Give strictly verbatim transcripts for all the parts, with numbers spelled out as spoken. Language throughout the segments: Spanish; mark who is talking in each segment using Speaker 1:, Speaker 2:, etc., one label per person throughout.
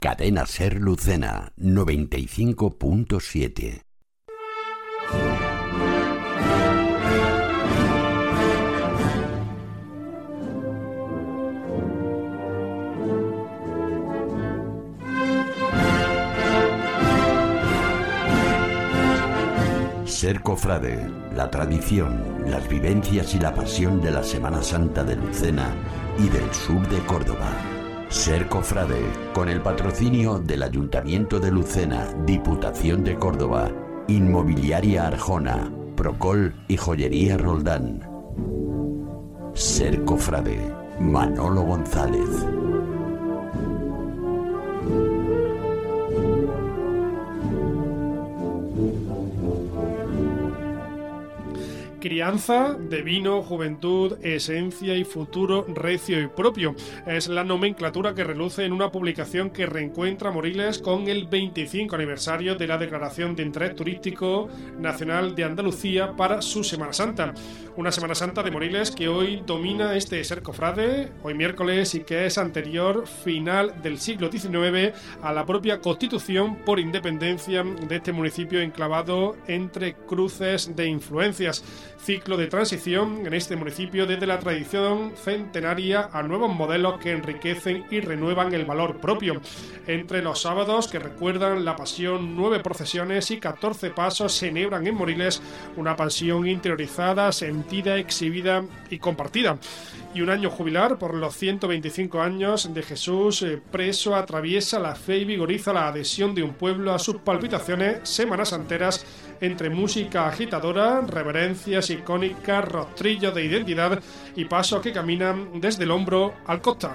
Speaker 1: Cadena Ser Lucena, noventa y cinco punto siete. Ser cofrade, la tradición, las vivencias y la pasión de la Semana Santa de Lucena y del sur de Córdoba. Ser cofrade, con el patrocinio del Ayuntamiento de Lucena, Diputación de Córdoba, Inmobiliaria Arjona, Procol y Joyería Roldán. Ser cofrade, Manolo González.
Speaker 2: Crianza de vino, juventud, esencia y futuro recio y propio. Es la nomenclatura que reluce en una publicación que reencuentra Moriles con el veinticinco aniversario de la Declaración de Interés Turístico Nacional de Andalucía para su Semana Santa. Una Semana Santa de Moriles que hoy domina este Ser Cofrade, hoy miércoles, y que es anterior, final del siglo diecinueve, a la propia constitución por independencia de este municipio enclavado entre cruces de influencias. Ciclo de transición en este municipio desde la tradición centenaria a nuevos modelos que enriquecen y renuevan el valor propio. Entre los sábados que recuerdan la pasión, nueve procesiones y catorce pasos se enhebran en Moriles una pasión interiorizada, sentida, exhibida y compartida. Y un año jubilar por los ciento veinticinco años de Jesús eh, preso atraviesa la fe y vigoriza la adhesión de un pueblo a sus palpitaciones semanas enteras entre música agitadora, reverencias icónicas, rostrillos de identidad y pasos que caminan desde el hombro al costal.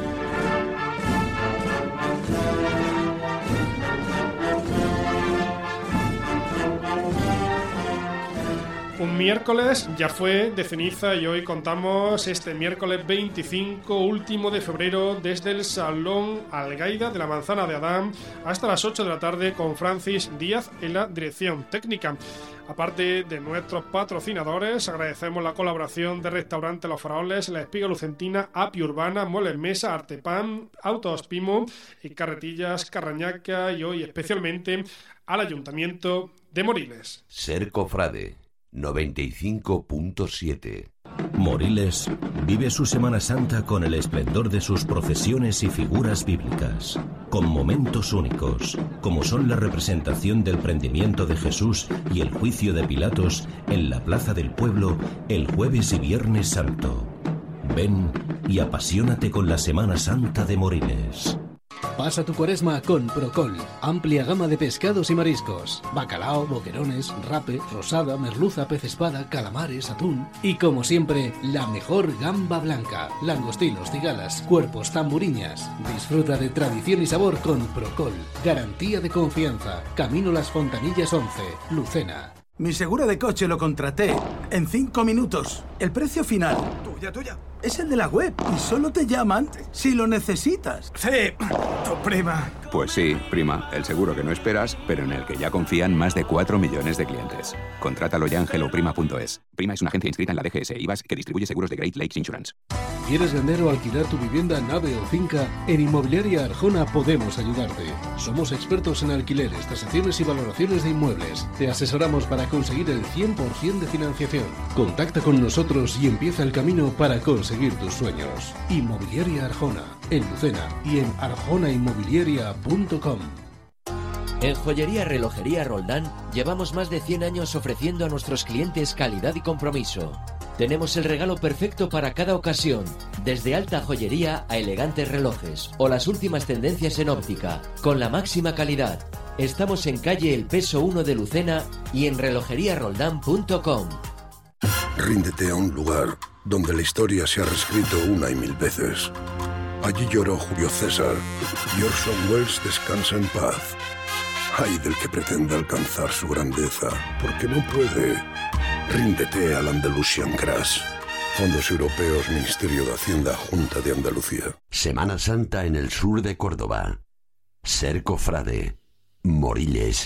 Speaker 2: Un miércoles ya fue de ceniza y hoy contamos este miércoles veinticinco, último de febrero, desde el Salón Algaida de la Manzana de Adán hasta las ocho de la tarde con Francis Díaz en la dirección técnica. Aparte de nuestros patrocinadores, agradecemos la colaboración de Restaurante Los Faraoles, La Espiga Lucentina, Api Urbana, Muebles Mesa, Artepan, Autos Pimo y Carretillas Carrañaca, y hoy especialmente al Ayuntamiento de Moriles.
Speaker 1: Ser cofrade, noventa y cinco punto siete.
Speaker 3: Moriles vive su Semana Santa con el esplendor de sus procesiones y figuras bíblicas, con momentos únicos, como son la representación del prendimiento de Jesús y el juicio de Pilatos en la Plaza del Pueblo el jueves y viernes santo. Ven y apasionate con la Semana Santa de Moriles.
Speaker 4: Pasa tu cuaresma con Procol. Amplia gama de pescados y mariscos. Bacalao, boquerones, rape, rosada, merluza, pez espada, calamares, atún. Y como siempre, la mejor gamba blanca. Langostinos, cigalas, cuerpos, tamburiñas. Disfruta de tradición y sabor con Procol. Garantía de confianza. Camino Las Fontanillas once, Lucena.
Speaker 5: Mi seguro de coche lo contraté en cinco minutos. El precio final.
Speaker 6: Tuya, tuya.
Speaker 5: Es el de la web y solo te llaman si lo necesitas.
Speaker 6: Sí, tu prima.
Speaker 7: Pues sí, prima, el seguro que no esperas, pero en el que ya confían más de cuatro millones de clientes. Contrátalo ya en hello prima punto es. Prima es una agencia inscrita en la D G S I V A S que distribuye seguros de Great Lakes Insurance.
Speaker 4: ¿Quieres vender o alquilar tu vivienda, nave o finca? En Inmobiliaria Arjona podemos ayudarte. Somos expertos en alquileres, tasaciones y valoraciones de inmuebles. Te asesoramos para conseguir el cien por ciento de financiación. Contacta con nosotros y empieza el camino para conseguir tus sueños. Inmobiliaria Arjona, en Lucena y en arjona inmobiliaria punto com.
Speaker 8: En Joyería Relojería Roldán llevamos más de cien años ofreciendo a nuestros clientes calidad y compromiso. Tenemos el regalo perfecto para cada ocasión, desde alta joyería a elegantes relojes o las últimas tendencias en óptica, con la máxima calidad. Estamos en calle El Peso uno de Lucena y en relojería roldán punto com.
Speaker 9: Ríndete a un lugar donde la historia se ha reescrito una y mil veces. Allí lloró Julio César y Orson Welles descansa en paz. Ay del que pretenda alcanzar su grandeza, porque no puede. Ríndete al Andalusian Crash. Fondos Europeos, Ministerio de Hacienda, Junta de Andalucía.
Speaker 1: Semana Santa en el sur de Córdoba. Ser cofrade, Moriles.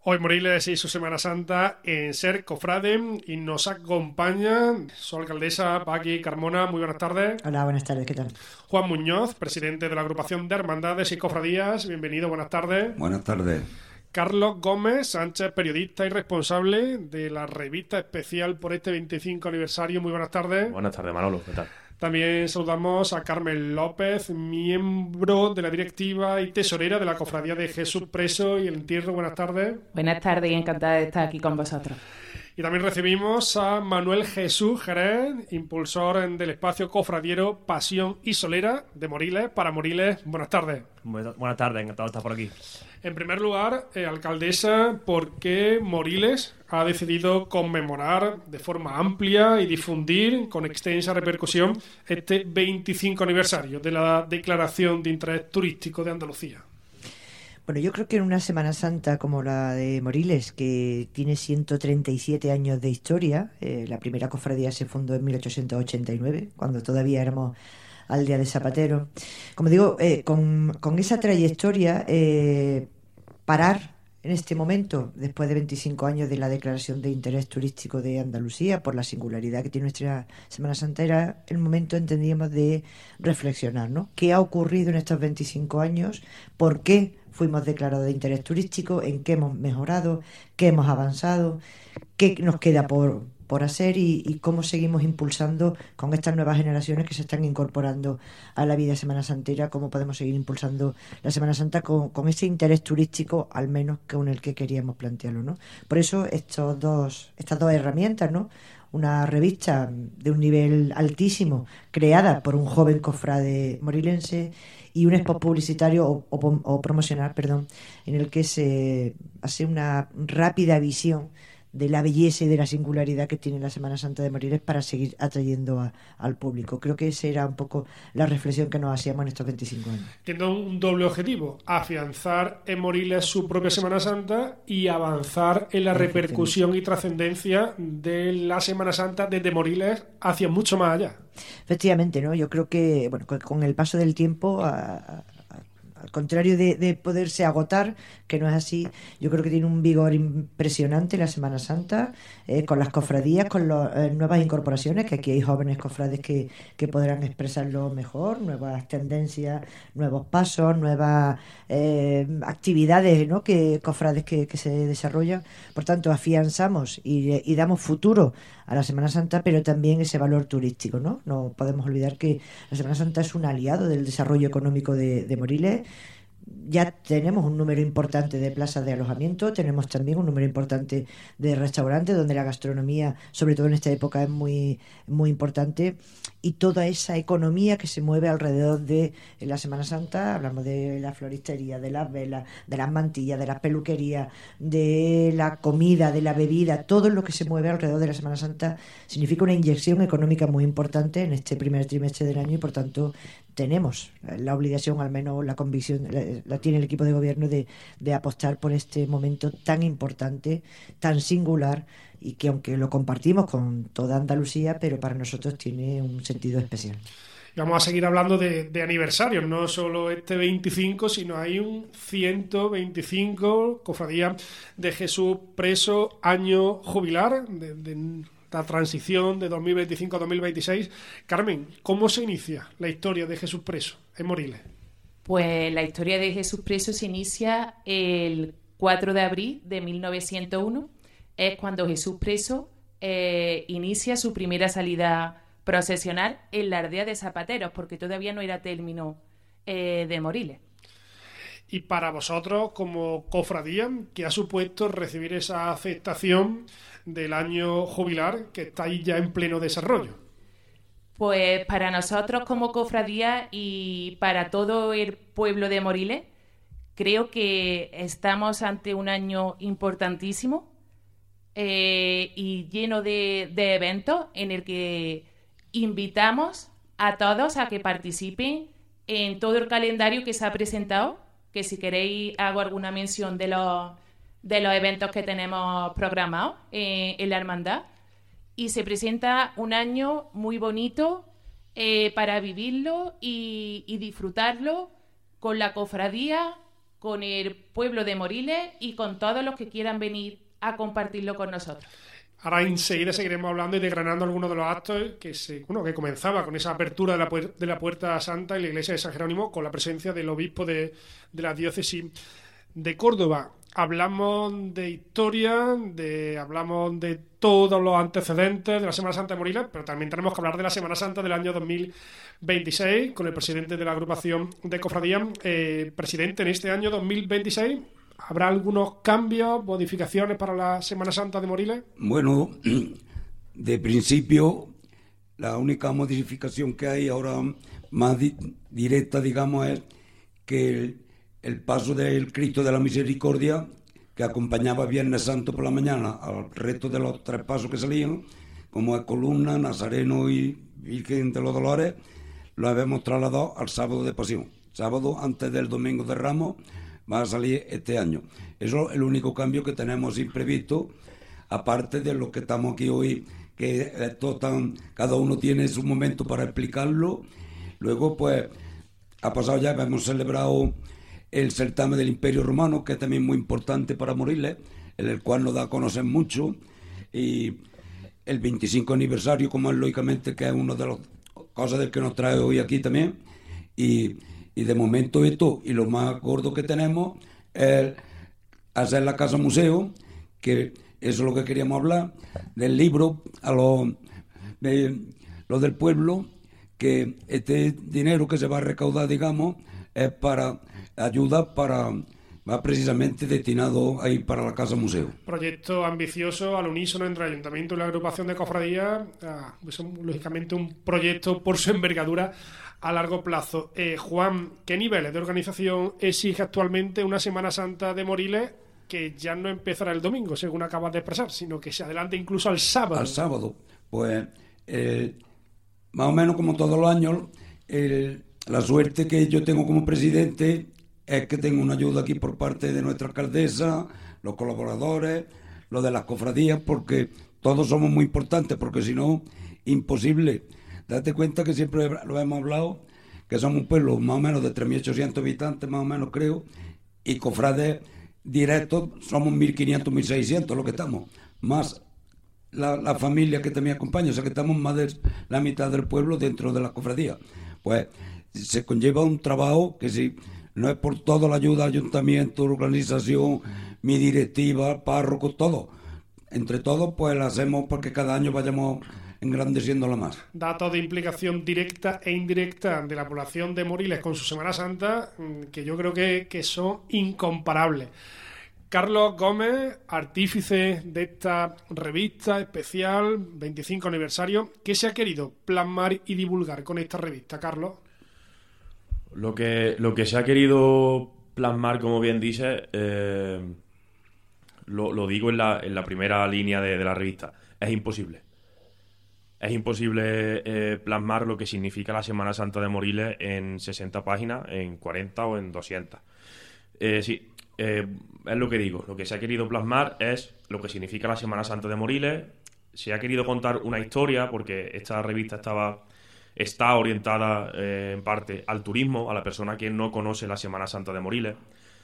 Speaker 2: Hoy Moriles y su Semana Santa en Ser Cofrade, y nos acompaña su alcaldesa Paqui Carmona. Muy buenas tardes.
Speaker 10: Hola, buenas tardes, ¿qué tal?
Speaker 2: Juan Muñoz, presidente de la agrupación de hermandades y cofradías. Bienvenido, buenas tardes.
Speaker 11: Buenas tardes.
Speaker 2: Carlos Gómez Sánchez, periodista y responsable de la revista especial por este veinticinco aniversario. Muy buenas tardes.
Speaker 12: Buenas tardes, Manolo, ¿qué tal?
Speaker 2: También saludamos a Carmen López, miembro de la directiva y tesorera de la Cofradía de Jesús Preso y el Entierro. Buenas tardes.
Speaker 13: Buenas tardes y encantada de estar aquí con vosotros.
Speaker 2: Y también recibimos a Manuel Jesús Jerez, impulsor del espacio cofradiero Pasión y Solera de Moriles para Moriles. Buenas tardes.
Speaker 12: Buenas tardes, encantado de estar por aquí.
Speaker 2: En primer lugar, eh, alcaldesa, ¿por qué Moriles ha decidido conmemorar de forma amplia y difundir con extensa repercusión este veinticinco aniversario de la Declaración de Interés Turístico de Andalucía?
Speaker 10: Bueno, yo creo que en una Semana Santa como la de Moriles, que tiene ciento treinta y siete años de historia, eh, la primera cofradía se fundó en mil ochocientos ochenta y nueve, cuando todavía éramos aldea de Zapatero. Como digo, eh, con, con esa trayectoria, eh, parar en este momento, después de veinticinco años de la Declaración de Interés Turístico de Andalucía, por la singularidad que tiene nuestra Semana Santa, era el momento, entendíamos, de reflexionar, ¿no? ¿Qué ha ocurrido en estos veinticinco años? ¿Por qué fuimos declarados de interés turístico? ¿En qué hemos mejorado? ¿Qué hemos avanzado? ¿Qué nos queda por, por hacer? Y, y cómo seguimos impulsando con estas nuevas generaciones que se están incorporando a la vida Semana Santera, cómo podemos seguir impulsando la Semana Santa con, con ese interés turístico, al menos con el que queríamos plantearlo, ¿no? Por eso estos dos, estas dos herramientas, ¿no? Una revista de un nivel altísimo, creada por un joven cofrade morilense, y un spot publicitario o, o, o promocional, perdón, en el que se hace una rápida visión de la belleza y de la singularidad que tiene la Semana Santa de Moriles para seguir atrayendo a, al público. Creo que esa era un poco la reflexión que nos hacíamos en estos veinticinco años.
Speaker 2: Tiene un doble objetivo: afianzar en Moriles su propia Semana Santa y avanzar en la repercusión y trascendencia de la Semana Santa desde Moriles hacia mucho más allá.
Speaker 10: Efectivamente, ¿no? Yo creo que, bueno, con el paso del tiempo, a, a, al contrario de, de poderse agotar, que no es así, yo creo que tiene un vigor impresionante la Semana Santa, eh, con las cofradías, con las eh, nuevas incorporaciones, que aquí hay jóvenes cofrades que, que podrán expresarlo mejor, nuevas tendencias, nuevos pasos, nuevas eh, actividades, ¿no? que cofrades que, que se desarrollan. Por tanto, afianzamos y, y damos futuro a la Semana Santa, pero también ese valor turístico, ¿no? No podemos olvidar que la Semana Santa es un aliado del desarrollo económico de, de Moriles. Ya tenemos un número importante de plazas de alojamiento, tenemos también un número importante de restaurantes donde la gastronomía, sobre todo en esta época, es muy, muy importante, y toda esa economía que se mueve alrededor de la Semana Santa. Hablamos de la floristería, de las velas, de las mantillas, de las peluquerías, de la comida, de la bebida. Todo lo que se mueve alrededor de la Semana Santa significa una inyección económica muy importante en este primer trimestre del año, y por tanto tenemos la obligación, al menos la convicción la, la tiene el equipo de gobierno, de, de apostar por este momento tan importante, tan singular, y que aunque lo compartimos con toda Andalucía, pero para nosotros tiene un sentido especial.
Speaker 2: Y vamos a seguir hablando de, de aniversarios, no solo este veinticinco, sino hay un ciento veinticinco, Cofradía de Jesús Preso, año jubilar, de, de la transición de dos mil veinticinco a dos mil veintiséis. Carmen, ¿cómo se inicia la historia de Jesús Preso en Moriles?
Speaker 13: Pues la historia de Jesús Preso se inicia el cuatro de abril de mil novecientos uno, es cuando Jesús Preso eh, inicia su primera salida procesional en la aldea de Zapateros, porque todavía no era término eh, de Moriles.
Speaker 2: Y para vosotros, como cofradía, ¿qué ha supuesto recibir esa aceptación del año jubilar que estáis ya en pleno desarrollo?
Speaker 13: Pues para nosotros como cofradía y para todo el pueblo de Moriles, creo que estamos ante un año importantísimo eh, y lleno de, de eventos en el que invitamos a todos a que participen en todo el calendario que se ha presentado, que si queréis hago alguna mención de los, de los eventos que tenemos programados eh, en la hermandad. Y se presenta un año muy bonito eh, para vivirlo y, y disfrutarlo con la cofradía, con el pueblo de Moriles y con todos los que quieran venir a compartirlo con nosotros.
Speaker 2: Ahora enseguida seguiremos hablando y desgranando algunos de los actos que se, bueno, que comenzaba con esa apertura de la, puer- de la Puerta Santa en la iglesia de San Jerónimo, con la presencia del obispo de, de la diócesis de Córdoba. Hablamos de historia, de hablamos de todos los antecedentes de la Semana Santa de Moriles, pero también tenemos que hablar de la Semana Santa del año dos mil veintiséis con el presidente de la agrupación de cofradías. Eh, presidente, en este año dos mil veintiséis, ¿habrá algunos cambios, modificaciones para la Semana Santa de Moriles?
Speaker 11: Bueno, de principio, la única modificación que hay ahora más di- directa, digamos, es que el, el paso del Cristo de la Misericordia, que acompañaba Viernes Santo por la mañana al resto de los tres pasos que salían, como es Columna, Nazareno y Virgen de los Dolores, lo habíamos trasladado al sábado de Pasión. Sábado antes del Domingo de Ramos va a salir este año. Eso es el único cambio que tenemos imprevisto, aparte de lo que estamos aquí hoy, que esto tan, cada uno tiene su momento para explicarlo. Luego, pues, ha pasado ya, hemos celebrado el certamen del Imperio Romano, que es también muy importante para Moriles, en el cual nos da a conocer mucho, y el veinticinco aniversario, como es lógicamente, que es una de las cosas del que nos trae hoy aquí también, y, y de momento esto, y lo más gordo que tenemos es hacer la casa museo, que eso es lo que queríamos hablar, del libro a los de, los del pueblo, que este dinero que se va a recaudar, digamos, es para ayuda para va precisamente destinado ahí para la casa museo.
Speaker 2: Proyecto ambicioso al unísono entre el ayuntamiento y la agrupación de cofradías, ah, es un, lógicamente un proyecto por su envergadura a largo plazo. Eh, Juan, ¿qué niveles de organización exige actualmente una Semana Santa de Moriles que ya no empezará el domingo, según acabas de expresar, sino que se adelante incluso al sábado?
Speaker 11: Al sábado, pues eh, más o menos como todos los años, el, la suerte que yo tengo como presidente es que tengo una ayuda aquí por parte de nuestra alcaldesa, los colaboradores, los de las cofradías, porque todos somos muy importantes, porque si no, imposible. Date cuenta que siempre lo hemos hablado, que somos un pueblo más o menos de tres mil ochocientos habitantes, más o menos creo, y cofrades directos somos mil quinientos, mil seiscientos, lo que estamos, más la, la familia que también acompaña, o sea que estamos más de la mitad del pueblo dentro de las cofradías. Pues se conlleva un trabajo que si no es por toda la ayuda, ayuntamiento, organización, mi directiva, párroco, todo. Entre todos, pues la hacemos porque cada año vayamos engrandeciéndola más.
Speaker 2: Datos de implicación directa e indirecta de la población de Moriles con su Semana Santa, que yo creo que, que son incomparables. Carlos Gómez, artífice de esta revista especial, veinticinco aniversario, ¿qué se ha querido plasmar y divulgar con esta revista, Carlos?
Speaker 12: Lo que, lo que se ha querido plasmar, como bien dice, eh, lo, lo digo en la, en la primera línea de, de la revista, es imposible. Es imposible eh, plasmar lo que significa la Semana Santa de Moriles en sesenta páginas, en cuarenta o en doscientas. Eh, sí, eh, es lo que digo. Lo que se ha querido plasmar es lo que significa la Semana Santa de Moriles. Se ha querido contar una historia, porque esta revista estaba... está orientada eh, en parte al turismo, a la persona que no conoce la Semana Santa de Moriles.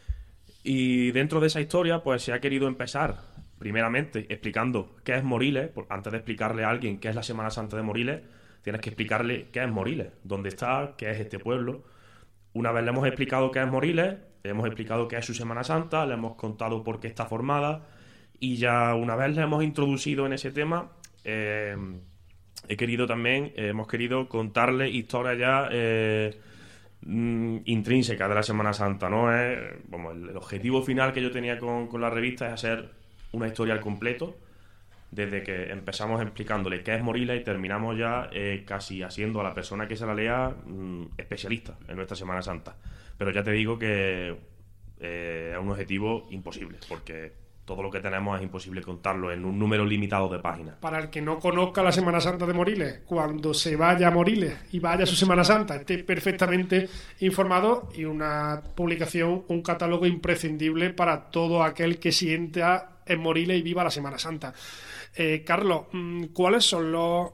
Speaker 12: Y dentro de esa historia, pues se ha querido empezar, primeramente, explicando qué es Moriles. Antes de explicarle a alguien qué es la Semana Santa de Moriles, tienes que explicarle qué es Moriles, dónde está, qué es este pueblo. Una vez le hemos explicado qué es Moriles, le hemos explicado qué es su Semana Santa, le hemos contado por qué está formada, y ya una vez le hemos introducido en ese tema, eh, he querido también, eh, hemos querido contarle historias ya eh, mm, intrínsecas de la Semana Santa, ¿no? Es, bueno, el, el objetivo final que yo tenía con, con la revista es hacer una historia al completo, desde que empezamos explicándole qué es Moriles y terminamos ya eh, casi haciendo a la persona que se la lea mm, especialista en nuestra Semana Santa. Pero ya te digo que eh, es un objetivo imposible, porque todo lo que tenemos es imposible contarlo en un número limitado de páginas.
Speaker 2: Para el que no conozca la Semana Santa de Moriles, cuando se vaya a Moriles y vaya a su Semana Santa, esté perfectamente informado, y una publicación, un catálogo imprescindible para todo aquel que sienta en Moriles y viva la Semana Santa. Eh, Carlos, ¿cuáles son los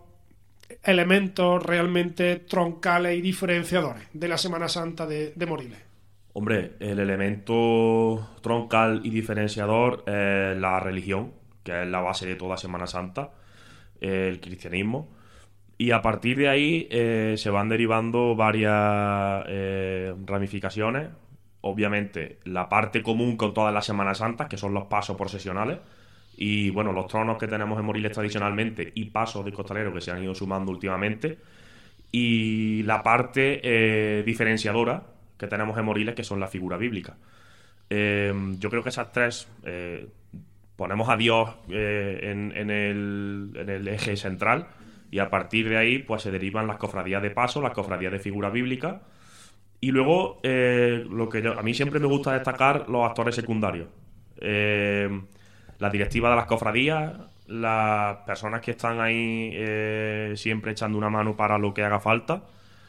Speaker 2: elementos realmente troncales y diferenciadores de la Semana Santa de, de Moriles?
Speaker 12: Hombre, el elemento troncal y diferenciador es la religión, que es la base de toda Semana Santa, el cristianismo. Y a partir de ahí eh, se van derivando varias eh, ramificaciones. Obviamente, la parte común con todas las Semanas Santas, que son los pasos procesionales. Y bueno, los tronos que tenemos en Moriles tradicionalmente y pasos de costalero que se han ido sumando últimamente. Y la parte eh, diferenciadora que tenemos en Moriles, que son la figura bíblica. Eh, yo creo que esas tres... Eh, ponemos a Dios eh, en, en, el, en el eje central. Y a partir de ahí pues se derivan las cofradías de paso, las cofradías de figura bíblica. Y luego, eh, lo que yo, a mí siempre me gusta destacar los actores secundarios. Eh, la directiva de las cofradías, las personas que están ahí eh, siempre echando una mano para lo que haga falta,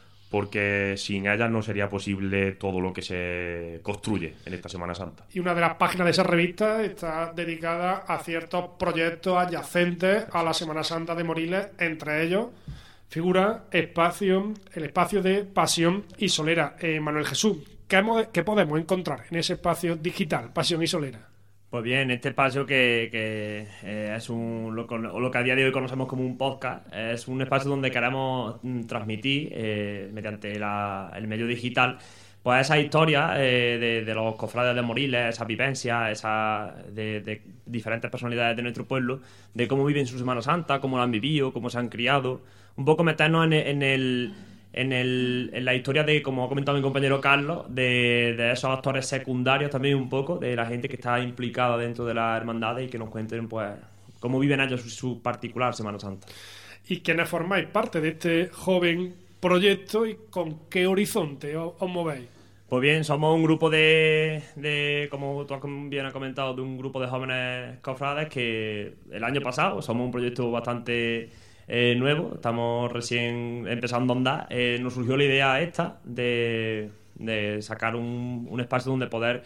Speaker 12: porque sin ellas no sería posible todo lo que se construye en esta Semana Santa.
Speaker 2: Y una de las páginas de esa revista está dedicada a ciertos proyectos adyacentes a la Semana Santa de Moriles, entre ellos figura espacio, el espacio de Pasión y Solera. Eh, Manuel Jesús, ¿qué, ¿qué podemos encontrar en ese espacio digital, Pasión y Solera?
Speaker 14: Pues bien, este espacio que, que eh, es un lo, lo que a día de hoy conocemos como un podcast, es un espacio donde queremos mm, transmitir eh, mediante la, el medio digital pues esas historias eh, de, de los cofrades de Moriles, esas vivencias, esas de, de diferentes personalidades de nuestro pueblo, de cómo viven su Semana Santa, cómo la han vivido, cómo se han criado, un poco meternos en, en el... En, el, en la historia de, como ha comentado mi compañero Carlos, de, de esos actores secundarios también un poco, de la gente que está implicada dentro de las hermandades y que nos cuenten pues cómo viven ellos su, su particular Semana Santa.
Speaker 2: ¿Y quiénes formáis parte de este joven proyecto y con qué horizonte os, os movéis?
Speaker 14: Pues bien, somos un grupo de, de, como tú bien has comentado, de un grupo de jóvenes cofrades que el año pasado somos un proyecto bastante... Eh, nuevo, estamos recién empezando a andar. Eh, nos surgió la idea esta de, de sacar un, un espacio donde poder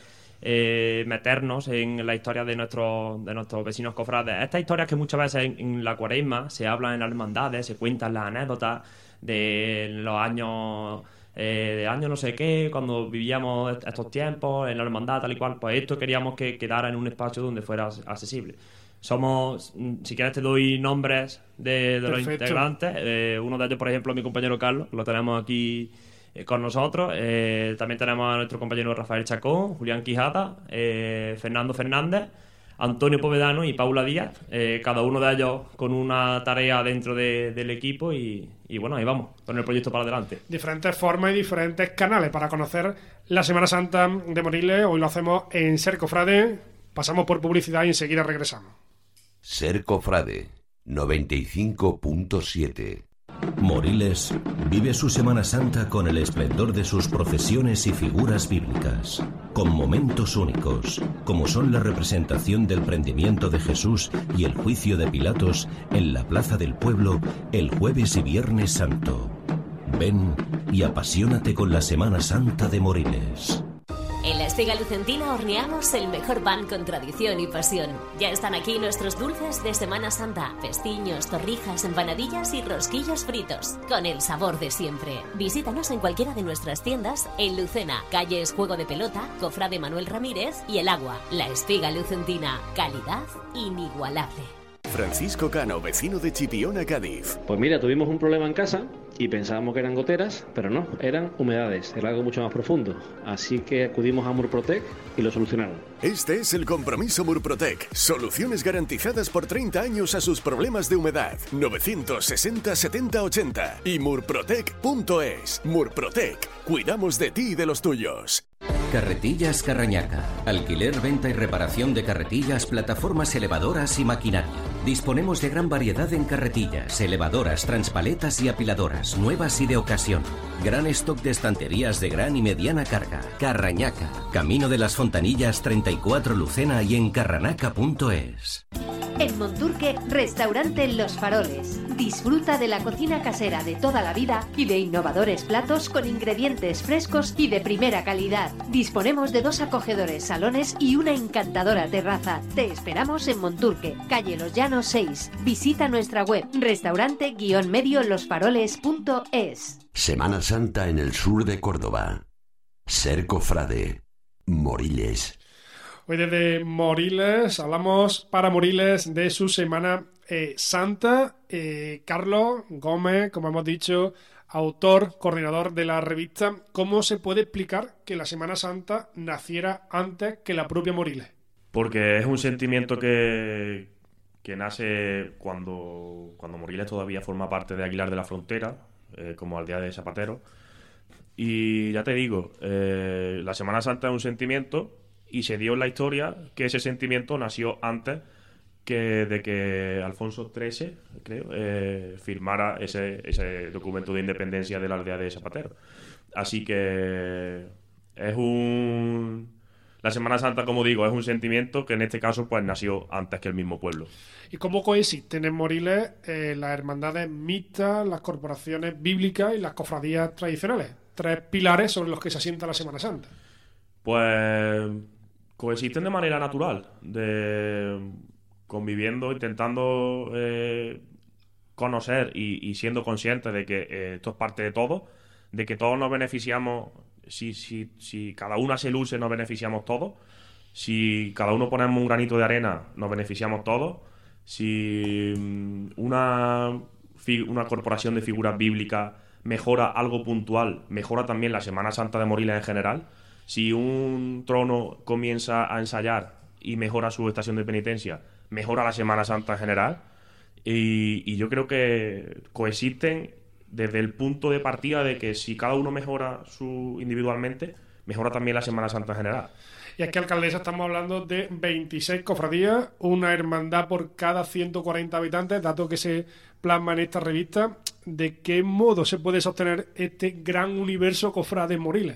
Speaker 14: eh, meternos en la historia de nuestros de nuestros vecinos cofrades. Estas historias que muchas veces en, en la Cuaresma se hablan en las hermandades, se cuentan las anécdotas de los años eh, de años no sé qué, cuando vivíamos estos tiempos en la hermandad tal y cual. Pues esto queríamos que quedara en un espacio donde fuera accesible. Somos, si quieres te doy nombres de, de los integrantes. Eh, uno de ellos, por ejemplo, mi compañero Carlos, lo tenemos aquí eh, con nosotros. Eh, también tenemos a nuestro compañero Rafael Chacón, Julián Quijada, eh, Fernando Fernández, Antonio Povedano y Paula Díaz. Eh, cada uno de ellos con una tarea dentro de, del equipo y, y bueno, ahí vamos, con el proyecto para adelante.
Speaker 2: Diferentes formas y diferentes canales para conocer la Semana Santa de Moriles. Hoy lo hacemos en Ser Cofrade. Pasamos por publicidad y enseguida regresamos.
Speaker 1: Ser Cofrade noventa y cinco punto siete.
Speaker 3: Moriles vive su Semana Santa con el esplendor de sus procesiones y figuras bíblicas, con momentos únicos, como son la representación del prendimiento de Jesús y el juicio de Pilatos en la Plaza del Pueblo el jueves y viernes santo. Ven y apasionate con la Semana Santa de Moriles.
Speaker 15: En la Espiga Lucentina horneamos el mejor pan con tradición y pasión. Ya están aquí nuestros dulces de Semana Santa, pestiños, torrijas, empanadillas y rosquillos fritos, con el sabor de siempre. Visítanos en cualquiera de nuestras tiendas en Lucena, calles Juego de Pelota, Cofrade Manuel Ramírez y El Agua. La Espiga Lucentina, calidad inigualable.
Speaker 16: Francisco Cano, vecino de Chipiona, Cádiz.
Speaker 17: Pues mira, tuvimos un problema en casa y pensábamos que eran goteras, pero no, eran humedades, era algo mucho más profundo. Así que acudimos a Murprotec y lo solucionaron.
Speaker 16: Este es el compromiso Murprotec. Soluciones garantizadas por treinta años a sus problemas de humedad. novecientos sesenta setenta ochenta y murprotec punto es. Murprotec. Cuidamos de ti y de los tuyos.
Speaker 18: Carretillas Carrañaca. Alquiler, venta y reparación de carretillas, plataformas elevadoras y maquinaria. Disponemos de gran variedad en carretillas, elevadoras, transpaletas y apiladoras, nuevas y de ocasión. Gran stock de estanterías de gran y mediana carga. Carrañaca. Camino de las Fontanillas treinta y cuatro Lucena y en carranaca punto es.
Speaker 19: En Monturque, restaurante Los Faroles. Disfruta de la cocina casera de toda la vida y de innovadores platos con ingredientes frescos y de primera calidad. Disponemos de dos acogedores salones y una encantadora terraza. Te esperamos en Monturque, calle Los Llanos seis. Visita nuestra web restaurante medio losfaroles punto es.
Speaker 1: Semana Santa en el sur de Córdoba. Ser cofrade, Moriles.
Speaker 2: Hoy desde Moriles hablamos para Moriles de su Semana eh, Santa. Eh, Carlos Gómez, como hemos dicho, autor, coordinador de la revista. ¿Cómo se puede explicar que la Semana Santa naciera antes que la propia Moriles?
Speaker 12: Porque es un sentimiento que, que nace cuando, cuando Moriles todavía forma parte de Aguilar de la Frontera, eh, como aldea de Zapatero. Y ya te digo, eh, la Semana Santa es un sentimiento y se dio en la historia que ese sentimiento nació antes que de que Alfonso trece, creo, eh, firmara ese, ese documento de independencia de la aldea de Zapatero. Así que es un... La Semana Santa, como digo, es un sentimiento que en este caso pues nació antes que el mismo pueblo.
Speaker 2: ¿Y cómo coexisten en Moriles eh, las hermandades mixtas, las corporaciones bíblicas y las cofradías tradicionales? Tres pilares sobre los que se asienta la Semana Santa.
Speaker 12: Pues coexisten de manera natural, de conviviendo, intentando eh, conocer y, y siendo conscientes de que eh, esto es parte de todo, de que todos nos beneficiamos, si, si, si cada uno se luce nos beneficiamos todos, si cada uno ponemos un granito de arena nos beneficiamos todos, si una, una corporación de figuras bíblicas mejora algo puntual, mejora también la Semana Santa de Moriles en general. Si un trono comienza a ensayar y mejora su estación de penitencia, mejora la Semana Santa en general. Y, y yo creo que coexisten desde el punto de partida de que si cada uno mejora su individualmente, mejora también la Semana Santa en general.
Speaker 2: Y aquí, alcaldesa, estamos hablando de veintiséis cofradías, una hermandad por cada ciento cuarenta habitantes, dato que se plasma en esta revista. ¿De qué modo se puede sostener este gran universo cofrade Moriles?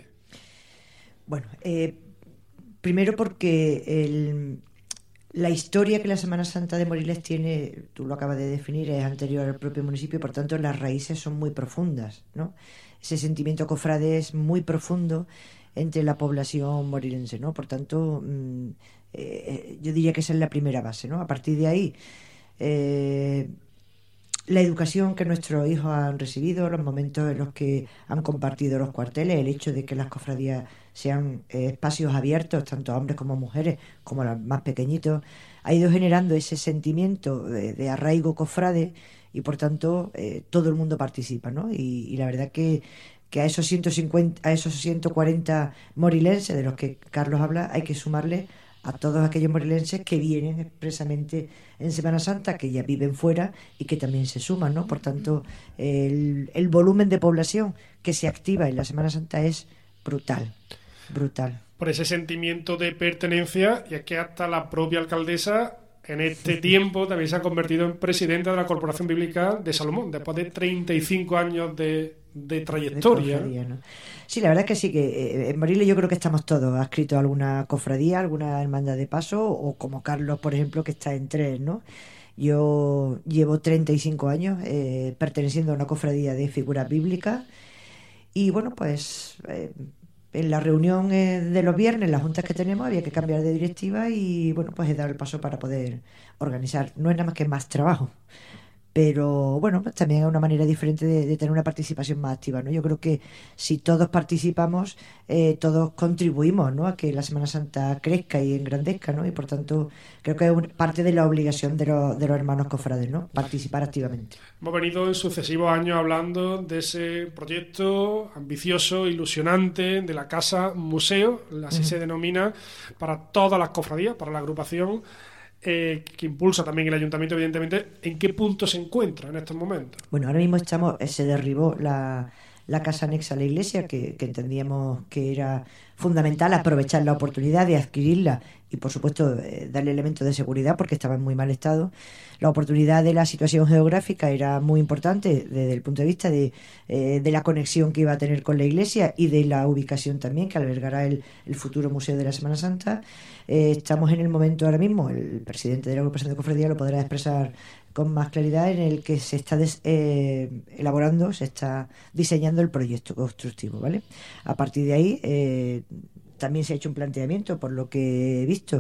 Speaker 10: Bueno, eh, primero porque el, la historia que la Semana Santa de Moriles tiene, tú lo acabas de definir, es anterior al propio municipio, por tanto las raíces son muy profundas, ¿no? Ese sentimiento cofrade es muy profundo entre la población morilense, ¿no? Por tanto, mmm, eh, yo diría que esa es la primera base, ¿no? A partir de ahí, eh, la educación que nuestros hijos han recibido, los momentos en los que han compartido los cuarteles, el hecho de que las cofradías sean eh, espacios abiertos, tanto a hombres como a mujeres, como a los más pequeñitos, ha ido generando ese sentimiento de, de arraigo cofrade y, por tanto, eh, todo el mundo participa, ¿no? Y, y la verdad que que a esos ciento cincuenta, a esos ciento cuarenta morilenses de los que Carlos habla, hay que sumarle a todos aquellos morilenses que vienen expresamente en Semana Santa, que ya viven fuera y que también se suman, ¿no? Por tanto, el, el volumen de población que se activa en la Semana Santa es brutal, brutal.
Speaker 2: Por ese sentimiento de pertenencia, y es que hasta la propia alcaldesa en este tiempo también se ha convertido en presidenta de la Corporación Bíblica de Salomón, después de treinta y cinco años de, de trayectoria.
Speaker 10: De ¿no? Sí, la verdad es que sí, que eh, en Moriles yo creo que estamos todos adscritos a alguna cofradía, alguna hermandad de paso, o como Carlos, por ejemplo, que está en tres, ¿no? Yo llevo treinta y cinco años eh, perteneciendo a una cofradía de figuras bíblicas y, bueno, pues... Eh, en la reunión de los viernes, las juntas que tenemos, había que cambiar de directiva y, bueno, pues he dado el paso para poder organizar. No es nada más que más trabajo, pero, bueno, pues también es una manera diferente de, de tener una participación más activa, ¿no? Yo creo que si todos participamos, eh, todos contribuimos, ¿no?, a que la Semana Santa crezca y engrandezca, ¿no? Y, por tanto, creo que es un, parte de la obligación de, lo, de los hermanos cofrades, ¿no?, participar activamente.
Speaker 2: Hemos venido en sucesivos años hablando de ese proyecto ambicioso, ilusionante, de la Casa Museo, así uh-huh. se denomina, para todas las cofradías, para la agrupación, eh, que impulsa también el ayuntamiento, evidentemente. ¿En qué punto se encuentra en estos momentos?
Speaker 10: Bueno, ahora mismo estamos, se derribó la, la casa anexa a la iglesia, que, que entendíamos que era fundamental aprovechar la oportunidad de adquirirla y, por supuesto, eh, darle elementos de seguridad porque estaba en muy mal estado. La oportunidad de la situación geográfica era muy importante desde el punto de vista de, eh, de la conexión que iba a tener con la iglesia y de la ubicación también que albergará el, el futuro Museo de la Semana Santa. Eh, estamos en el momento ahora mismo, el presidente de la agrupación de cofradía lo podrá expresar con más claridad, en el que se está des, eh, elaborando, se está diseñando el proyecto constructivo, ¿vale? A partir de ahí, eh, también se ha hecho un planteamiento, por lo que he visto,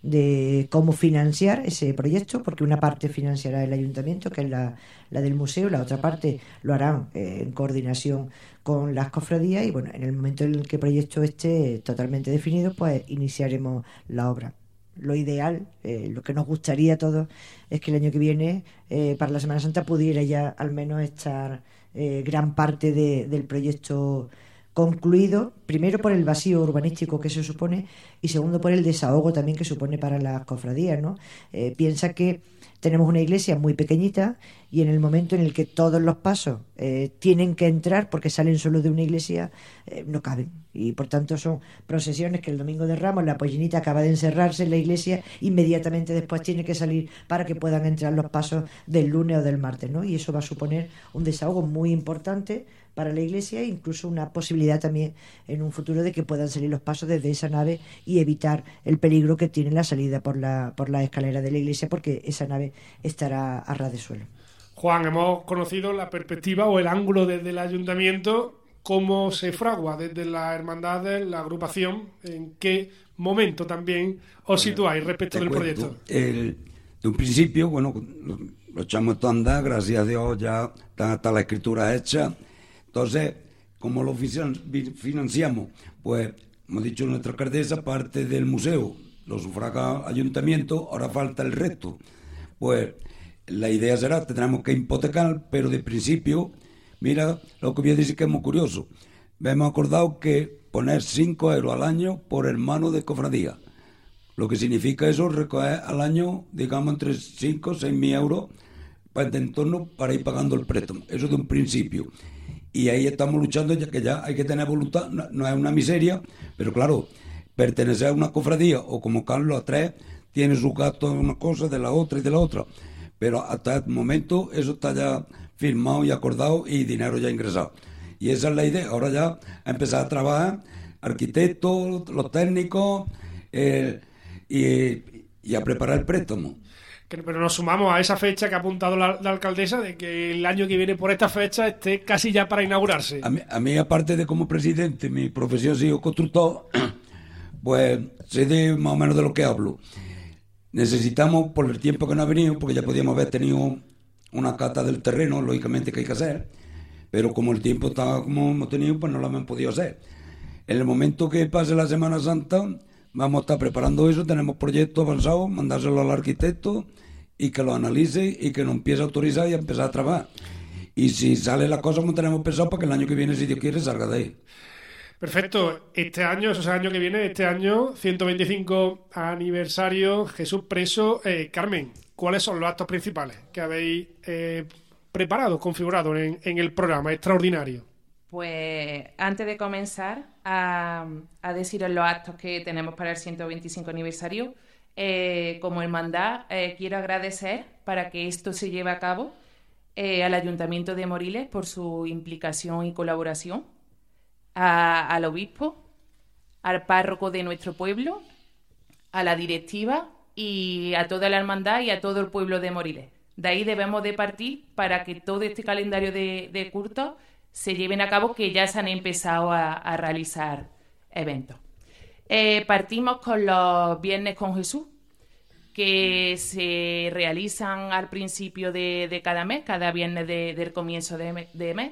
Speaker 10: de cómo financiar ese proyecto, porque una parte financiará el ayuntamiento, que es la, la del museo, la otra parte lo harán eh, en coordinación con las cofradías, y bueno, en el momento en el que el proyecto esté totalmente definido, pues iniciaremos la obra. Lo ideal, eh, lo que nos gustaría a todos, es que el año que viene, eh, para la Semana Santa, pudiera ya al menos estar eh, gran parte de, del proyecto concluido, primero por el vacío urbanístico que se supone y segundo por el desahogo también que supone para las cofradías, ¿no? Eh, piensa que tenemos una iglesia muy pequeñita y en el momento en el que todos los pasos eh, tienen que entrar porque salen solo de una iglesia, eh, no caben. Y por tanto son procesiones que el Domingo de Ramos la pollinita acaba de encerrarse en la iglesia, inmediatamente después tiene que salir para que puedan entrar los pasos del lunes o del martes, ¿no? Y eso va a suponer un desahogo muy importante para la iglesia e incluso una posibilidad también en un futuro de que puedan salir los pasos desde esa nave y evitar el peligro que tiene la salida por la, por la escalera de la iglesia, porque esa nave estará a ras de suelo.
Speaker 2: Juan, hemos conocido la perspectiva o el ángulo desde el ayuntamiento, cómo se fragua desde la hermandad, la agrupación, en qué momento también os situáis respecto
Speaker 11: Te
Speaker 2: del
Speaker 11: cuento,
Speaker 2: proyecto.
Speaker 11: El, de un principio, bueno, lo, lo echamos todo a andar, gracias a Dios ya está, está la escritura hecha. Entonces, ¿cómo lo financiamos? Pues, hemos dicho nuestra alcaldesa, parte del museo lo sufraga ayuntamiento, ahora falta el resto. Pues, la idea será, tendremos que hipotecar, pero de principio, mira lo que voy a decir que es muy curioso. Hemos acordado que poner cinco euros al año por hermano de cofradía. Lo que significa eso, recoger al año, digamos, entre cinco o seis mil euros para, de entorno para ir pagando el préstamo. Eso de un principio. Y ahí estamos luchando, ya que ya hay que tener voluntad, no, no es una miseria, pero claro, pertenecer a una cofradía o como Carlos a tres, tiene sus gastos de una cosa, de la otra y de la otra. Pero hasta el momento eso está ya firmado y acordado y dinero ya ingresado. Y esa es la idea, ahora ya a empezar a trabajar, arquitectos, los técnicos, eh, y, y a preparar el préstamo.
Speaker 2: Pero nos sumamos a esa fecha que ha apuntado la, la alcaldesa, de que el año que viene por esta fecha esté casi ya para inaugurarse.
Speaker 11: A mí, a mí aparte de como presidente, mi profesión ha sido constructor, pues sé de más o menos de lo que hablo. Necesitamos, por el tiempo que no ha venido, porque ya podíamos haber tenido una cata del terreno, lógicamente que hay que hacer, pero como el tiempo está como hemos tenido, pues no lo hemos podido hacer. En el momento que pase la Semana Santa, vamos a estar preparando eso, tenemos proyectos avanzados, mandárselo al arquitecto y que lo analice y que nos empiece a autorizar y a empezar a trabajar. Y si sale la cosa como tenemos pensado, para que el año que viene, si Dios quiere, salga de ahí.
Speaker 2: Perfecto. Este año, eso es el año que viene, este año, ciento veinticinco aniversario, Jesús preso. Eh, Carmen, ¿cuáles son los actos principales que habéis eh, preparado, configurado en, en el programa extraordinario?
Speaker 13: Pues antes de comenzar a, a deciros los actos que tenemos para el ciento veinticinco aniversario, eh, como hermandad eh, quiero agradecer para que esto se lleve a cabo eh, al Ayuntamiento de Moriles por su implicación y colaboración, a, al obispo, al párroco de nuestro pueblo, a la directiva y a toda la hermandad y a todo el pueblo de Moriles. De ahí debemos de partir para que todo este calendario de, de cultos se lleven a cabo, que ya se han empezado a, a realizar eventos. Eh, partimos con los Viernes con Jesús, que se realizan al principio de, de cada mes, cada viernes de, del comienzo de, de mes.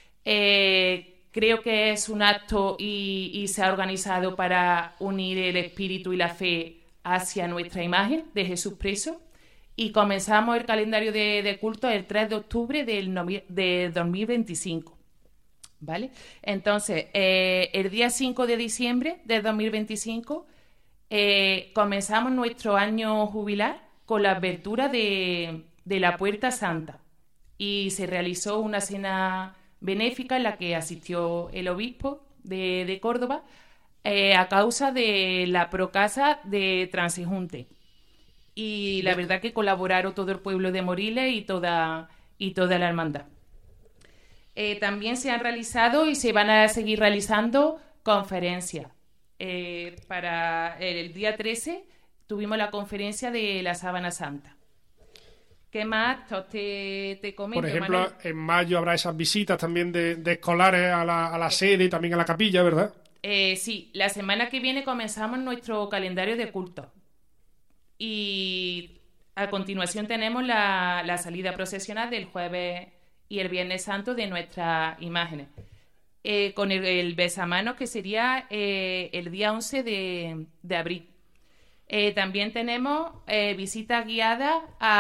Speaker 13: Eh, creo que es un acto y, y se ha organizado para unir el espíritu y la fe hacia nuestra imagen de Jesús preso. Y comenzamos el calendario de, de culto el tres de octubre del novie- de dos mil veinticinco. ¿Vale? Entonces, eh, el día cinco de diciembre de dos mil veinticinco eh, comenzamos nuestro año jubilar con la apertura de, de la Puerta Santa y se realizó una cena benéfica en la que asistió el obispo de, de Córdoba eh, a causa de la procasa de Transeúnte. Y la verdad que colaboraron todo el pueblo de Moriles y toda, y toda la hermandad. Eh, también se han realizado y se van a seguir realizando conferencias. Eh, para el día trece tuvimos la conferencia de la Sábana Santa. ¿Qué más te, te comento,
Speaker 2: Por ejemplo,
Speaker 13: Manuel?
Speaker 2: en mayo habrá esas visitas también de, de escolares a la, a la sede y también a la capilla, ¿verdad?
Speaker 13: Eh, sí, la semana que viene comenzamos nuestro calendario de culto. Y a continuación tenemos la, la salida procesional del jueves y el Viernes Santo de nuestras imágenes. Eh, con el, el besamanos, que sería eh, el día once de, de abril. Eh, también tenemos eh, visitas guiadas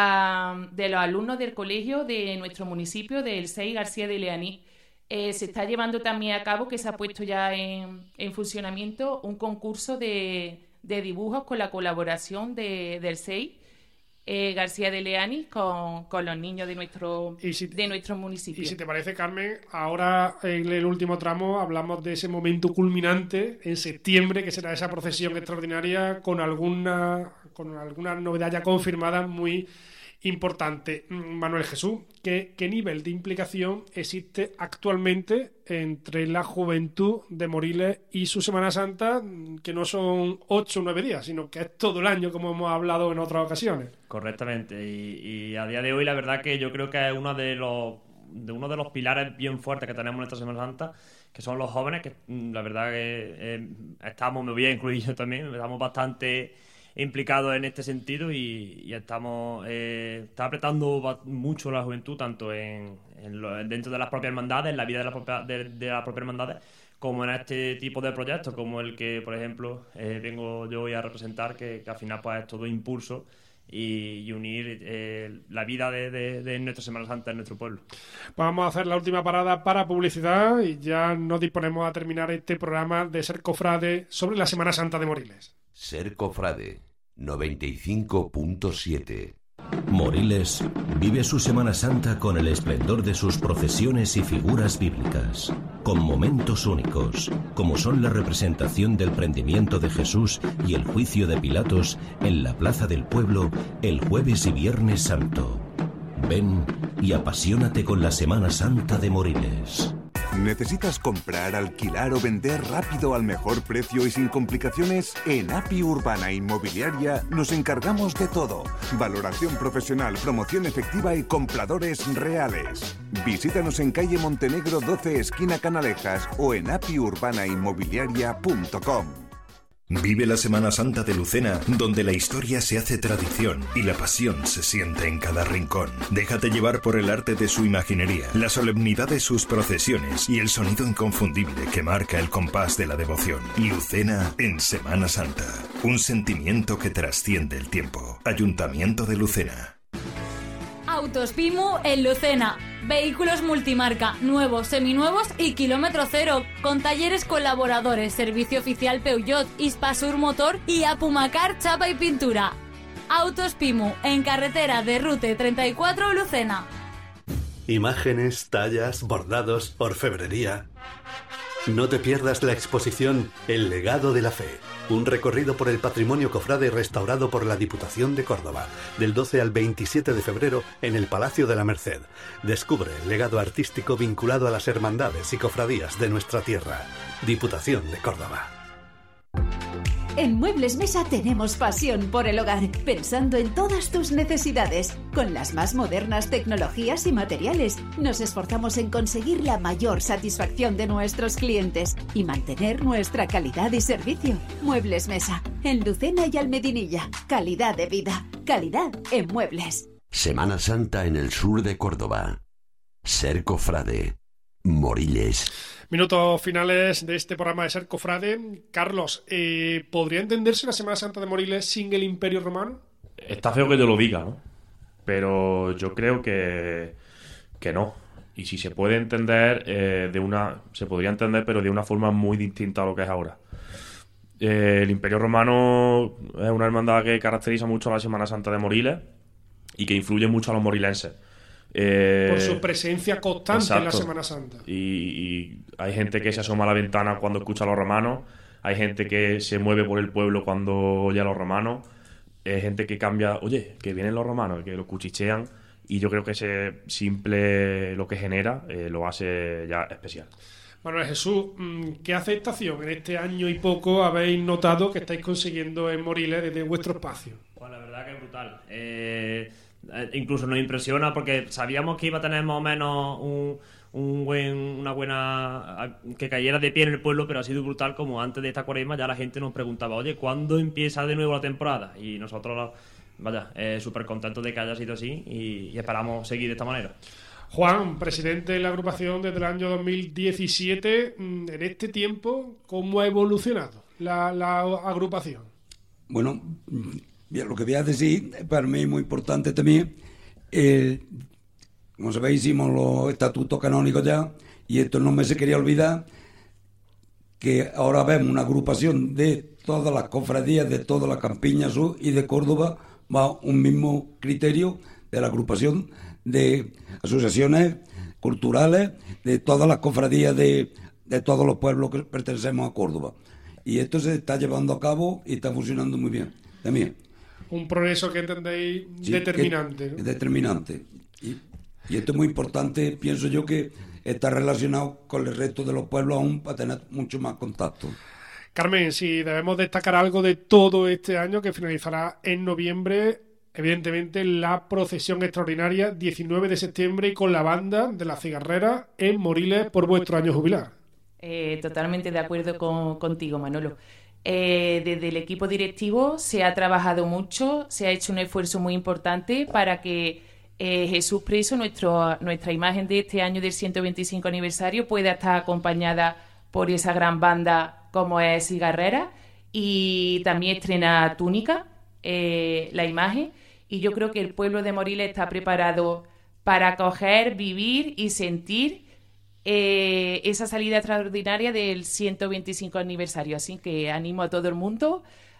Speaker 13: a, de los alumnos del colegio de nuestro municipio, del C E I García de Leaní. Eh, se está llevando también a cabo, que se ha puesto ya en, en funcionamiento, un concurso de, de dibujos con la colaboración de, del C E I eh, García de Leaní con, con los niños de nuestro,
Speaker 2: si,
Speaker 13: de nuestro municipio.
Speaker 2: Y si te parece, Carmen, ahora en el último tramo hablamos de ese momento culminante en septiembre, que será esa procesión extraordinaria con alguna, con alguna novedad ya confirmada muy importante. Manuel Jesús, ¿qué, qué nivel de implicación existe actualmente entre la juventud de Moriles y su Semana Santa, que no son ocho o nueve días, sino que es todo el año, como hemos hablado en otras ocasiones?
Speaker 14: Correctamente, y, y a día de hoy la verdad que yo creo que es uno de los, de uno de los pilares bien fuertes que tenemos en esta Semana Santa, que son los jóvenes, que la verdad que eh, estamos, me voy a incluir yo también, estamos bastante implicados en este sentido y, y estamos eh, está apretando mucho la juventud, tanto en, en lo, dentro de las propias hermandades, en la vida de, la propia, de, de las propias hermandades, como en este tipo de proyectos, como el que, por ejemplo, eh, vengo yo hoy a representar, que, que al final pues es todo impulso y, y unir eh, la vida de, de, de nuestra Semana Santa en nuestro pueblo.
Speaker 2: Vamos a hacer la última parada para publicidad y ya nos disponemos a terminar este programa de Ser Cofrade sobre la Semana Santa de Moriles.
Speaker 1: Ser Cofrade noventa y cinco punto siete.
Speaker 3: Moriles vive su Semana Santa con el esplendor de sus procesiones y figuras bíblicas, con momentos únicos, como son la representación del prendimiento de Jesús y el juicio de Pilatos en la plaza del pueblo el jueves y Viernes Santo. Ven y apasionate con la Semana Santa de Moriles.
Speaker 20: ¿Necesitas comprar, alquilar o vender rápido al mejor precio y sin complicaciones? En API Urbana Inmobiliaria nos encargamos de todo. Valoración profesional, promoción efectiva y compradores reales. Visítanos en calle Montenegro doce, esquina Canalejas, o en api urbana inmobiliaria punto com.
Speaker 21: Vive la Semana Santa de Lucena, donde la historia se hace tradición y la pasión se siente en cada rincón. Déjate llevar por el arte de su imaginería, la solemnidad de sus procesiones y el sonido inconfundible que marca el compás de la devoción. Lucena en Semana Santa. Un sentimiento que trasciende el tiempo. Ayuntamiento de Lucena.
Speaker 22: Autos Pimu en Lucena. Vehículos multimarca, nuevos, seminuevos y kilómetro cero, con talleres colaboradores, servicio oficial Peugeot, Hispasur Motor y Apumacar Chapa y Pintura. Autos Pimu, en carretera de Rute treinta y cuatro, Lucena.
Speaker 23: Imágenes, tallas, bordados, orfebrería. No te pierdas la exposición El legado de la fe, un recorrido por el patrimonio cofrade restaurado por la Diputación de Córdoba, del doce al veintisiete de febrero en el Palacio de la Merced. Descubre el legado artístico vinculado a las hermandades y cofradías de nuestra tierra. Diputación de Córdoba.
Speaker 24: En Muebles Mesa tenemos pasión por el hogar, pensando en todas tus necesidades. Con las más modernas tecnologías y materiales, nos esforzamos en conseguir la mayor satisfacción de nuestros clientes y mantener nuestra calidad y servicio. Muebles Mesa, en Lucena y Almedinilla. Calidad de vida, calidad en muebles.
Speaker 1: Semana Santa en el sur de Córdoba. Ser Cofrade, Moriles.
Speaker 2: Minutos finales de este programa de Ser Cofrade. Carlos, eh, ¿podría entenderse la Semana Santa de Moriles sin el Imperio Romano?
Speaker 12: Está feo que te lo diga, ¿no? Pero yo creo que, que no. Y si se puede entender, eh, de una se podría entender, pero de una forma muy distinta a lo que es ahora. Eh, el Imperio Romano es una hermandad que caracteriza mucho a la Semana Santa de Moriles y que influye mucho a los morilenses. Eh,
Speaker 2: Por su presencia constante
Speaker 12: exacto.
Speaker 2: en la Semana Santa.
Speaker 12: Y, y hay gente que se asoma a la ventana cuando escucha a los romanos, hay gente que se mueve por el pueblo cuando oye a los romanos, hay gente que cambia, oye, que vienen los romanos, que los cuchichean, y yo creo que ese simple lo que genera eh, lo hace ya especial.
Speaker 2: Manuel Jesús, ¿qué aceptación en este año y poco habéis notado que estáis consiguiendo en Moriles desde vuestro espacio?
Speaker 14: Pues la verdad que es brutal. Eh... Incluso nos impresiona porque sabíamos que iba a tener más o menos un, un buen, una buena, que cayera de pie en el pueblo, pero ha sido brutal como antes de esta cuaresma ya la gente nos preguntaba, oye, ¿cuándo empieza de nuevo la temporada? Y nosotros, vaya, eh, súper contentos de que haya sido así y, y esperamos seguir de esta manera.
Speaker 2: Juan, presidente de la agrupación desde el año dos mil diecisiete, en este tiempo, ¿cómo ha evolucionado la, la agrupación?
Speaker 11: Bueno, lo que voy a decir, para mí es muy importante también, eh, como sabéis, hicimos los estatutos canónicos ya, y esto no me se quería olvidar, que ahora vemos una agrupación de todas las cofradías de toda la Campiña Sur y de Córdoba, va un mismo criterio de la agrupación de asociaciones culturales de todas las cofradías de, de todos los pueblos que pertenecemos a Córdoba. Y esto se está llevando a cabo y está funcionando muy bien también.
Speaker 2: Un progreso que entendéis sí, determinante.
Speaker 11: Que, ¿no? Es determinante. Y, y esto es muy importante, pienso yo, que está relacionado con el resto de los pueblos aún para tener mucho más contacto.
Speaker 2: Carmen, si debemos destacar algo de todo este año que finalizará en noviembre, evidentemente la procesión extraordinaria diecinueve de septiembre y con la banda de la cigarrera en Moriles por vuestro año jubilar.
Speaker 13: Eh, totalmente de acuerdo con, contigo, Manolo. Eh, desde el equipo directivo se ha trabajado mucho, se ha hecho un esfuerzo muy importante para que eh, Jesús Preso, nuestro, nuestra imagen de este año del ciento veinticinco aniversario, pueda estar acompañada por esa gran banda como es Cigarrera, y también estrena Túnica, eh, la imagen, y yo creo que el pueblo de Moriles está preparado para acoger, vivir y sentir eh, esa salida extraordinaria del ciento veinticinco aniversario. Así que animo a todo el mundo,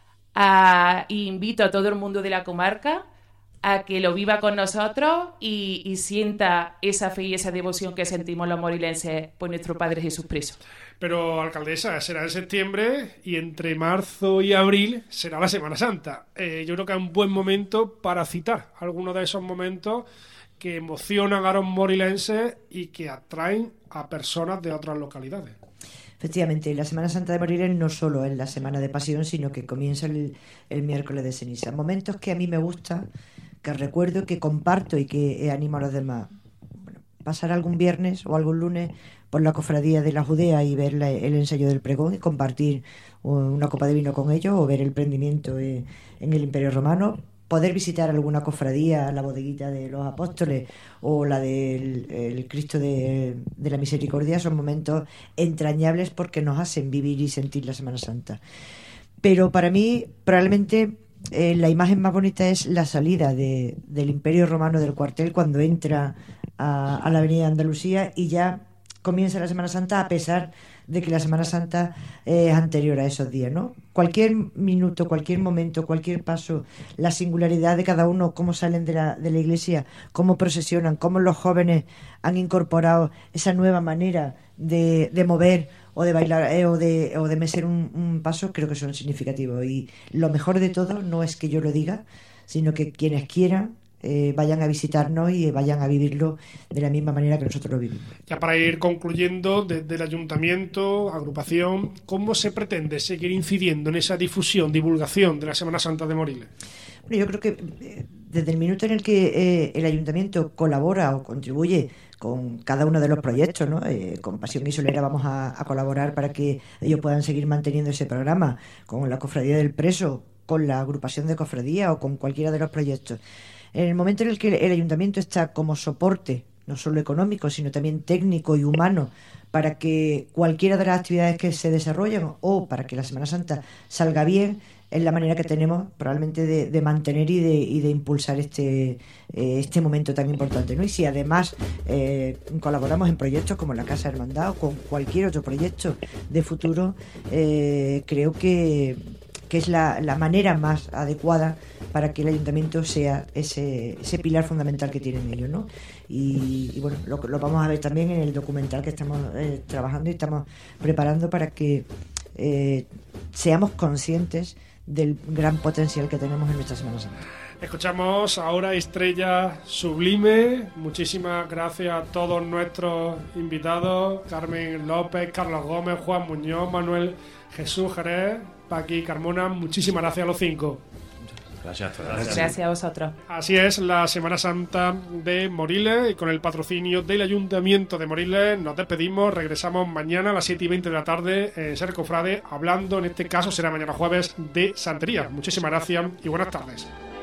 Speaker 13: a, invito a todo el mundo de la comarca a que lo viva con nosotros y, y sienta esa fe y esa devoción que sentimos los morilenses por nuestro Padre Jesús Preso.
Speaker 2: Pero, alcaldesa, será en septiembre y entre marzo y abril será la Semana Santa. Eh, yo creo que es un buen momento para citar algunos de esos momentos que emocionan a los morilenses y que atraen a personas de otras localidades.
Speaker 10: Efectivamente, la Semana Santa de Moriles no solo es la Semana de Pasión, sino que comienza el, el miércoles de ceniza. Momentos que a mí me gustan, que recuerdo, que comparto y que animo a los demás. Bueno, pasar algún viernes o algún lunes por la cofradía de la Judea y ver la, el ensayo del pregón y compartir una copa de vino con ellos, o ver el prendimiento en, en el Imperio Romano, poder visitar alguna cofradía, la bodeguita de los apóstoles o la del el Cristo de, de la Misericordia. Son momentos entrañables porque nos hacen vivir y sentir la Semana Santa. Pero para mí, probablemente, eh, la imagen más bonita es la salida de, del Imperio Romano del cuartel cuando entra a, a la Avenida Andalucía y ya comienza la Semana Santa, a pesar de que la Semana Santa es anterior a esos días, ¿no? Cualquier minuto, cualquier momento, cualquier paso, la singularidad de cada uno, cómo salen de la, de la iglesia, cómo procesionan, cómo los jóvenes han incorporado esa nueva manera de, de mover o de bailar eh, o de o de mecer un, un paso, creo que son significativos. Y lo mejor de todo no es que yo lo diga, sino que quienes quieran Eh, vayan a visitarnos y vayan a vivirlo de la misma manera que nosotros lo vivimos.
Speaker 2: Ya para ir concluyendo, desde el ayuntamiento, agrupación, ¿cómo se pretende seguir incidiendo en esa difusión, divulgación de la Semana Santa de Moriles?
Speaker 10: Bueno, yo creo que eh, desde el minuto en el que eh, el ayuntamiento colabora o contribuye con cada uno de los proyectos, ¿no? Eh, con Pasión y Solera vamos a, a colaborar para que ellos puedan seguir manteniendo ese programa, con la Cofradía del Preso, con la agrupación de cofradía o con cualquiera de los proyectos. En el momento en el que el ayuntamiento está como soporte, no solo económico, sino también técnico y humano, para que cualquiera de las actividades que se desarrollen o para que la Semana Santa salga bien, es la manera que tenemos probablemente de, de mantener y de, y de impulsar este, eh, este momento tan importante, ¿no? Y si además eh, colaboramos en proyectos como la Casa Hermandad o con cualquier otro proyecto de futuro, eh, creo que que es la, la manera más adecuada para que el ayuntamiento sea ese, ese pilar fundamental que tienen ellos, ¿no? Y, y bueno, lo, lo vamos a ver también en el documental que estamos eh, trabajando y estamos preparando para que eh, seamos conscientes del gran potencial que tenemos en nuestra Semana Santa.
Speaker 2: Escuchamos ahora Estrella Sublime. Muchísimas gracias a todos nuestros invitados: Carmen López, Carlos Gómez, Juan Muñoz, Manuel Jesús Jerez, Paqui, Carmona. Muchísimas gracias a los cinco.
Speaker 12: Gracias,
Speaker 13: gracias. Gracias a vosotros.
Speaker 2: Así es, la Semana Santa de Moriles, y con el patrocinio del Ayuntamiento de Moriles nos despedimos. Regresamos mañana a las siete y veinte de la tarde en Ser Cofrade, hablando, en este caso será mañana jueves, de santería. Muchísimas gracias y buenas tardes.